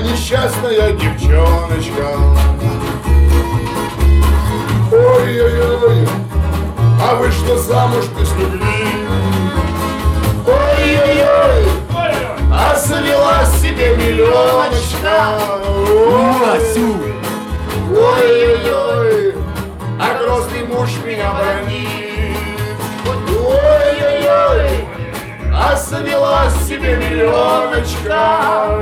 несчастная девчоночка. Ой-ой-ой, а вышла замуж без любви. Ой-ой-ой, а завела себе миллионочка. Ой-ой-ой, а грозный муж меня бронит. Ой-ой-ой, а завела себе миллионочка.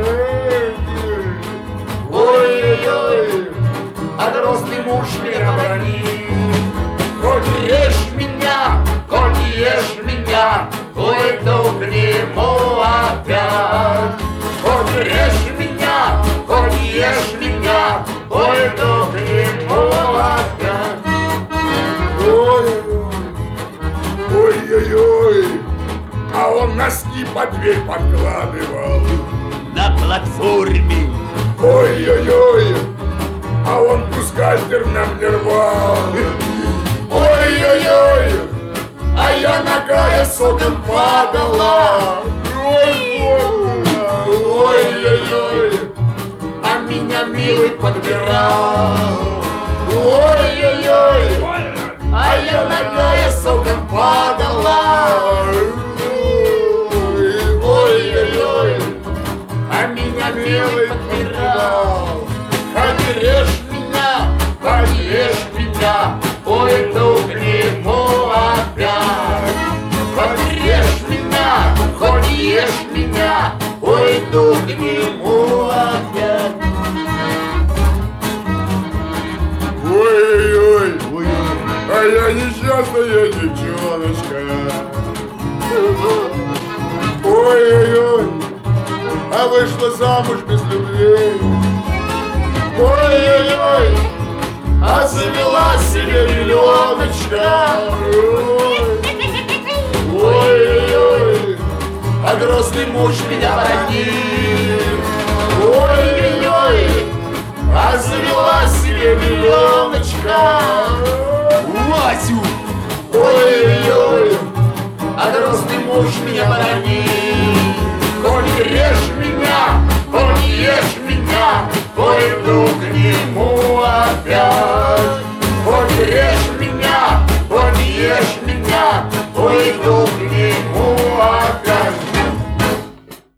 Ой-ой-ой, а грозный муж меня бронит. Хоть ешь меня, хоть ешь меня, уйду к нему опять. Хоть ешь меня, хоть ешь меня, уйду к нему опять. Ой-ой-ой, а он носки под дверь подкладывал. На платформе. Ой-ой-ой, а он бюстгальтер нам не рвал. Ой-ой-ой, а я ногая с окон падала. Ой-ой-ой, а меня милый подбирал. Ой-ой-ой, а я ногая с окон падала. Ой-ой-ой, а меня милый подбирал. Хоть режь меня, хоть режь меня, уйду к нему опять. Хоть режь меня, хоть ешь меня, уйду к нему опять. Ой-ой-ой, а я несчастная девчоночка. Ой-ой-ой, а вышла замуж без любви. Ой-ой-ой, а завела себе миллионочка. Ой-ой-ой, а грозный муж меня бронит. Ой-ой-ой.